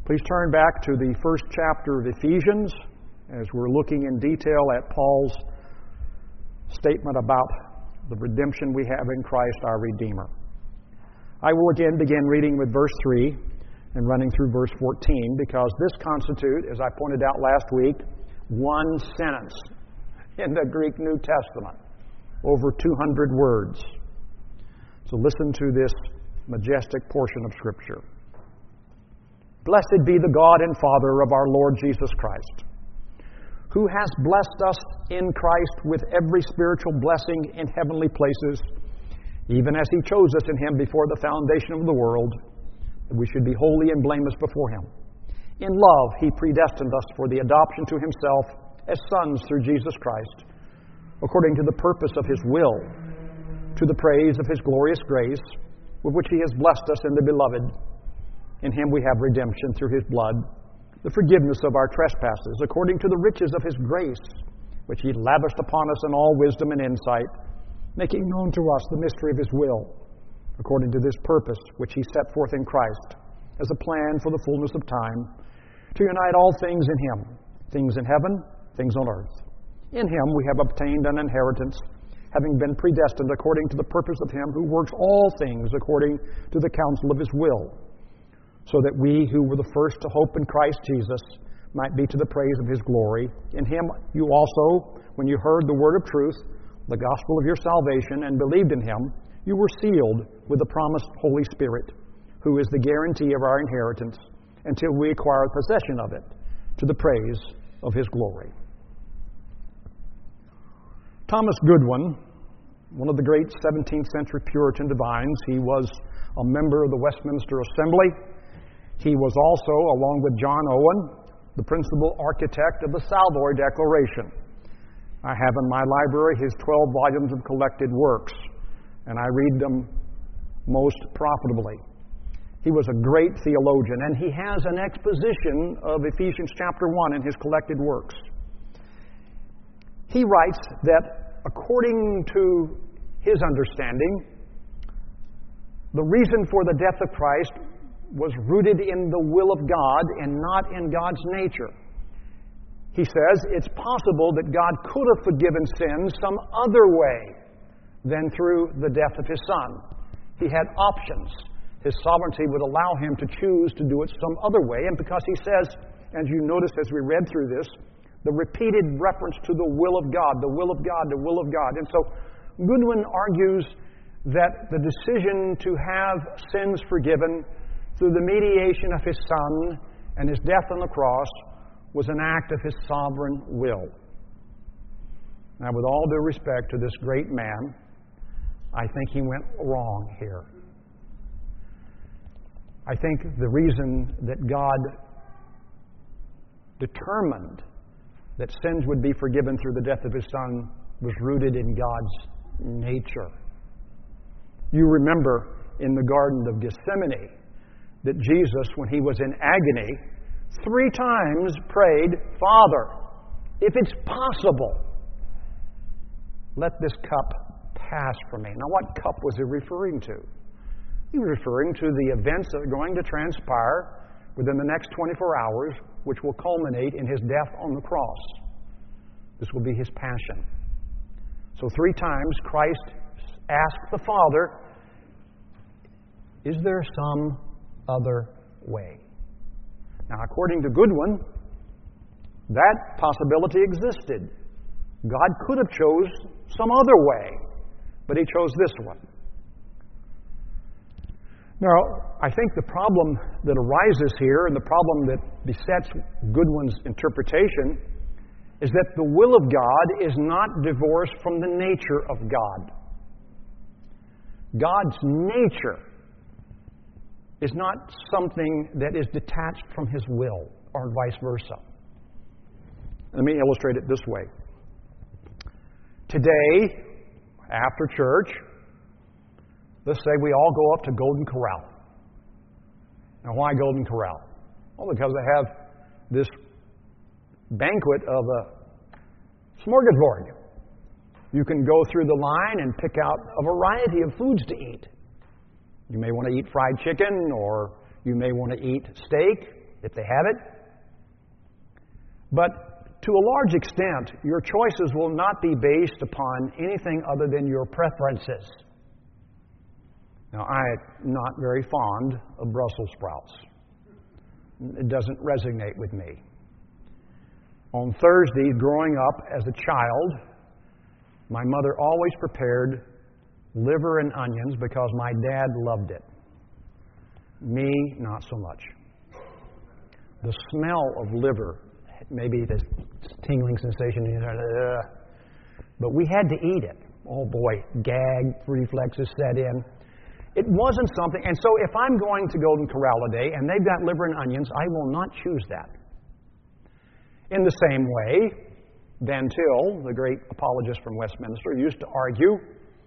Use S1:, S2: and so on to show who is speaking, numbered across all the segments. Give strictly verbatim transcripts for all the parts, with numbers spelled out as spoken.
S1: Please turn back to the first chapter of Ephesians as we're looking in detail at Paul's statement about the redemption we have in Christ our Redeemer. I will again begin reading with verse three and running through verse fourteen because this constitutes, as I pointed out last week, one sentence in the Greek New Testament, over two hundred words. So listen to this majestic portion of Scripture. Blessed be the God and Father of our Lord Jesus Christ, who has blessed us in Christ with every spiritual blessing in heavenly places, even as He chose us in Him before the foundation of the world, that we should be holy and blameless before Him. In love, He predestined us for the adoption to Himself as sons through Jesus Christ, according to the purpose of His will, to the praise of His glorious grace, with which He has blessed us in the Beloved. In Him we have redemption through His blood, the forgiveness of our trespasses, according to the riches of His grace, which He lavished upon us in all wisdom and insight, making known to us the mystery of His will, according to this purpose which He set forth in Christ, as a plan for the fullness of time, to unite all things in Him, things in heaven, things on earth. In Him we have obtained an inheritance, having been predestined according to the purpose of Him who works all things according to the counsel of His will, so that we who were the first to hope in Christ Jesus might be to the praise of His glory. In Him you also, when you heard the word of truth, the gospel of your salvation, and believed in Him, you were sealed with the promised Holy Spirit, who is the guarantee of our inheritance, until we acquire possession of it, to the praise of His glory. Thomas Goodwin, one of the great seventeenth century Puritan divines, he was a member of the Westminster Assembly. He was also, along with John Owen, the principal architect of the Savoy Declaration. I have in my library his twelve volumes of collected works, and I read them most profitably. He was a great theologian, and he has an exposition of Ephesians chapter one in his collected works. He writes that according to his understanding, the reason for the death of Christ was rooted in the will of God and not in God's nature. He says it's possible that God could have forgiven sins some other way than through the death of His Son. He had options. His sovereignty would allow Him to choose to do it some other way. And because He says, as you notice as we read through this, the repeated reference to the will of God, the will of God, the will of God. And so Goodwin argues that the decision to have sins forgiven through the mediation of His Son and His death on the cross was an act of His sovereign will. Now, with all due respect to this great man, I think he went wrong here. I think the reason that God determined that sins would be forgiven through the death of His Son was rooted in God's nature. You remember in the Garden of Gethsemane that Jesus, when He was in agony, three times prayed, Father, if it's possible, let this cup pass from me. Now, what cup was He referring to? He was referring to the events that are going to transpire within the next twenty-four hours, which will culminate in His death on the cross. This will be His passion. So three times Christ asked the Father, is there some other way? Now, according to Goodwin, that possibility existed. God could have chose some other way, but He chose this one. Now, I think the problem that arises here, and the problem that besets Goodwin's interpretation, is that the will of God is not divorced from the nature of God. God's nature is not something that is detached from His will, or vice versa. Let me illustrate it this way. Today, after church, let's say we all go up to Golden Corral. Now, why Golden Corral? Well, because they have this banquet of a smorgasbord. You can go through the line and pick out a variety of foods to eat. You may want to eat fried chicken, or you may want to eat steak.
S2: if they have it. But to a large extent, your choices will not be based upon anything other than your preferences. Now, I'm not very fond of Brussels sprouts. It doesn't resonate with me. On Thursday, growing up as a child, my mother always prepared liver and onions because my dad loved it. Me, not so much. The smell of liver, maybe this tingling sensation, uh, but we had to eat it. Oh boy, gag reflexes set in. It wasn't something, and so if I'm going to Golden Corral today and they've got liver and onions, I will not choose that. In the same way, Van Til, the great apologist from Westminster, used to argue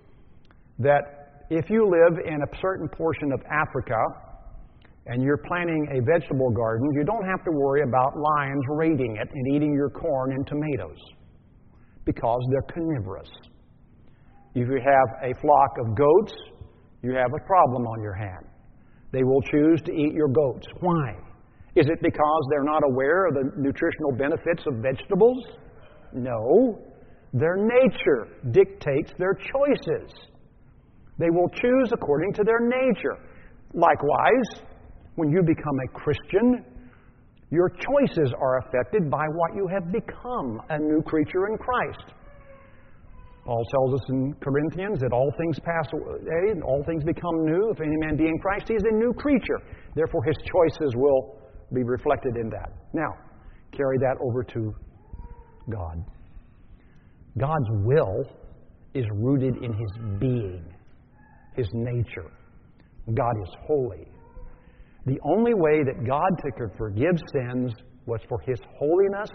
S2: that if you live in a certain portion of Africa and you're planting a vegetable garden, you don't have to worry about lions raiding it and eating your corn and tomatoes because they're carnivorous. If you have a flock of goats, you have a problem on your hand. They will choose to eat your goats. Why? Is it because they're not aware of the nutritional benefits of vegetables? No. Their nature dictates their choices. They will choose according to their nature. Likewise, when you become a Christian, your choices are affected by what you have become, a new creature in Christ. Paul tells us in Corinthians that all things pass away and all things become new. If any man be in Christ, he is a new creature. Therefore, his choices will be reflected in that. Now, carry that over to God. God's will is rooted in his being, his nature. God is holy. The only way that God could forgive sins was for his holiness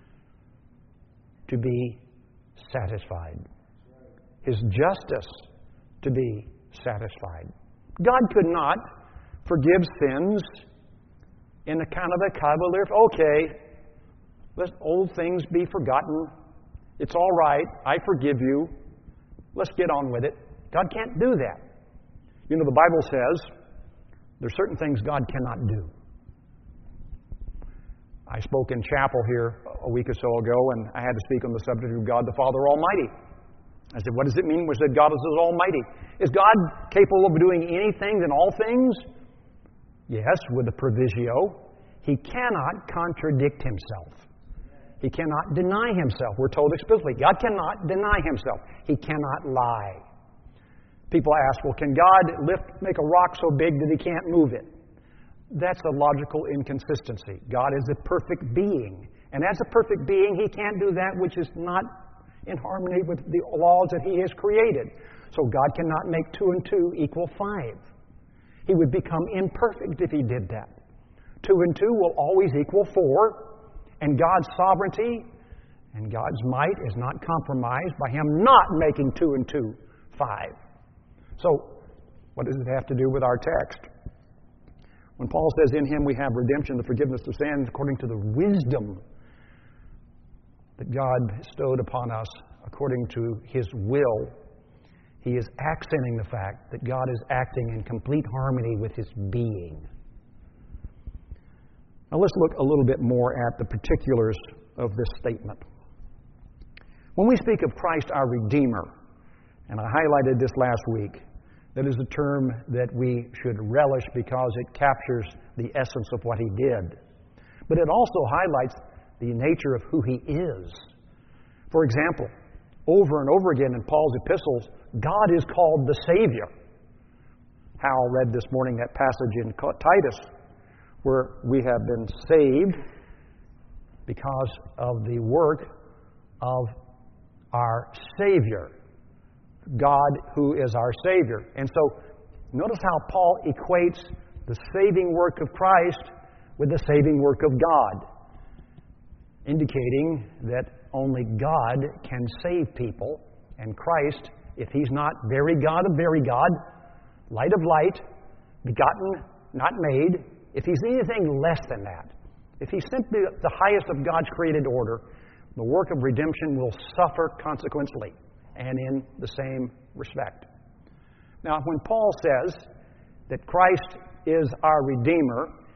S2: to be satisfied, his justice to be satisfied. God could not forgive sins in a kind of a cavalier, okay, let old things be forgotten. It's all right. I forgive you. Let's get on with it. God can't do that. You know, the Bible says there's certain things God cannot do. I spoke in chapel here a week or so ago, and I had to speak on the subject of God the Father Almighty. I said, what does it mean when we said God is Almighty? Is God capable of doing anything and all things? Yes, with a provisio. He cannot contradict himself. He cannot deny himself. We're told explicitly, God cannot deny himself. He cannot lie. People ask, well, can God lift, make a rock so big that he can't move it? That's a logical inconsistency. God is a perfect being. And as a perfect being, he can't do that which is not in harmony with the laws that he has created. So God cannot make two and two equal five. He would become imperfect if he did that. Two and two will always equal four. And God's sovereignty and God's might is not compromised by him not making two and two five. So, what does it have to do with our text? When Paul says, in him we have redemption, the forgiveness of sins, according to the wisdom that God bestowed upon us, according to his will, he is accenting the fact that God is acting in complete harmony with his being. Now let's look a little bit more at the particulars of this statement. When we speak of Christ our Redeemer, and I highlighted this last week, that is a term that we should relish because it captures the essence of what he did. But it also highlights the nature of who he is. For example, over and over again in Paul's epistles, God is called the Savior. Hal read this morning that passage in Titus where we have been saved because of the work of our Savior, God who is our Savior. And so, notice how Paul equates the saving work of Christ with the saving work of God, indicating that only God can save people, and Christ, if he's not very God of very God, light of light, begotten, not made, if he's anything less than that, if he's simply the highest of God's created order, the work of redemption will suffer consequently and in the same respect. Now, when Paul says that Christ is our Redeemer,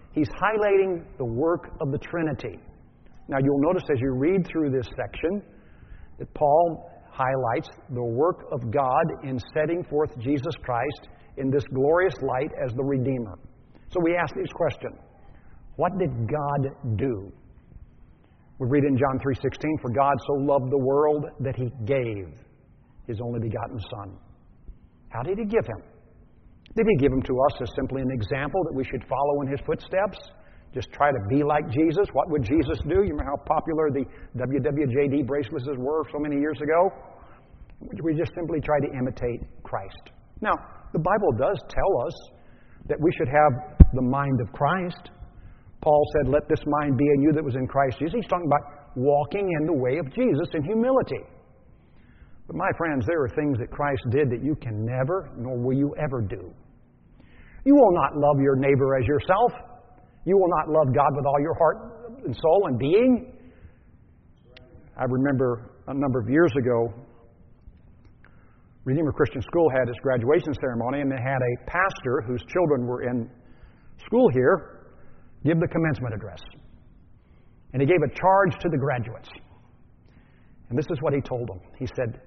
S2: he's highlighting the work of the Trinity. Now, you'll notice as you read through this section that Paul highlights the work of God in setting forth Jesus Christ in this glorious light as the Redeemer. So we ask this question: what did God do? We read in John three sixteen, "For God so loved the world that He gave His only begotten Son." How did He give Him? Did He give Him to us as simply an example that we should follow in His footsteps? Just try to be like Jesus? What would Jesus do? You remember how popular the W W J D bracelets were so many years ago? We just simply try to imitate Christ. Now, the Bible does tell us that we should have the mind of Christ. Paul said, "Let this mind be in you that was in Christ Jesus." He's talking about walking in the way of Jesus in humility. But my friends, there are things that Christ did that you can never, nor will you ever do. You will not love your neighbor as yourself. You will not love God with all your heart and soul and being. I remember a number of years ago, Redeemer Christian School had its graduation ceremony, and they had a pastor whose children were in school here give the commencement address. And he gave a charge to the graduates. And this is what he told them. He said,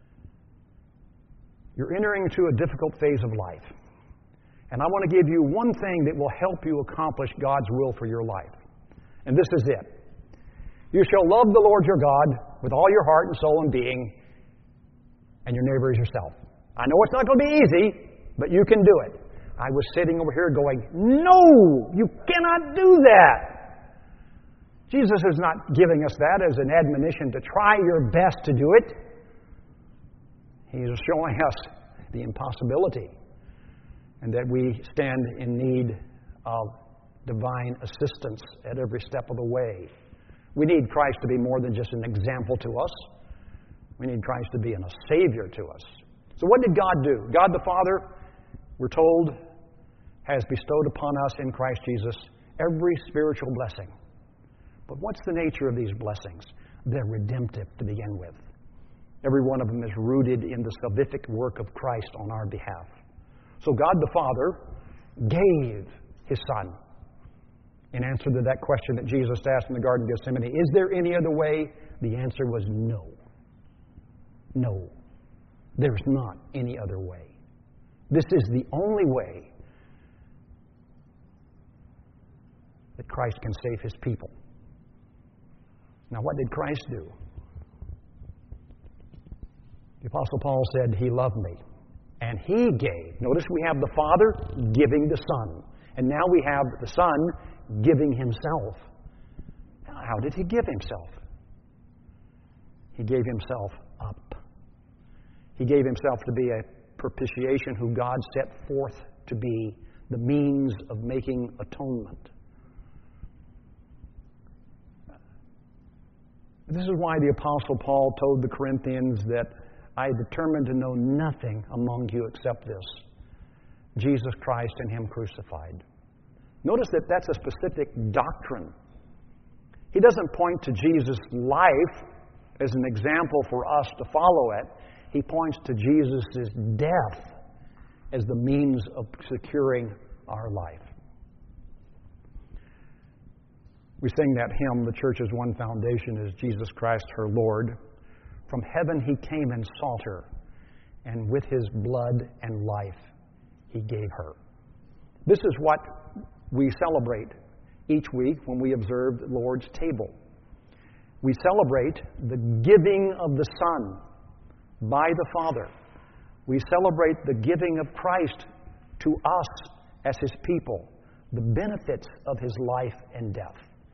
S2: "You're entering into a difficult phase of life. And I want to give you one thing that will help you accomplish God's will for your life. And this is it. You shall love the Lord your God with all your heart and soul and being, and your neighbor as yourself." I know it's not going to be easy, but you can do it. I was sitting over here going, "No, you cannot do that." Jesus is not giving us that as an admonition to try your best to do it. He is showing us the impossibility, and that we stand in need of divine assistance at every step of the way. We need Christ to be more than just an example to us. We need Christ to be a Savior to us. So what did God do? God the Father, we're told, has bestowed upon us in Christ Jesus every spiritual blessing. But what's the nature of these blessings? They're redemptive to begin with. Every one of them is rooted in the salvific work of Christ on our behalf. So God the Father gave His Son in answer to that question that Jesus asked in the Garden of Gethsemane. Is there any other way? The answer was no. No. There's not any other way. This is the only way that Christ can save His people. Now, what did Christ do? The Apostle Paul said, He loved me. And He gave. Notice we have the Father giving the Son. And now we have the Son giving Himself. Now, how did He give Himself? He gave Himself up. He gave Himself to be a propitiation who God set forth to be the means of making atonement. This is why the Apostle Paul told the Corinthians that I determined to know nothing among you except this, Jesus Christ and Him crucified. Notice that that's a specific doctrine. He doesn't point to Jesus' life as an example for us to follow it. He points to Jesus' death as the means of securing our life. We sing that hymn, The Church's One Foundation is Jesus Christ, her Lord. From heaven He came and sought her, and with His blood and life He gave her. This is what we celebrate each week when we observe the Lord's table. We celebrate the giving of the Son by the Father. We celebrate the giving of Christ to us as His people, the benefits of His life and death.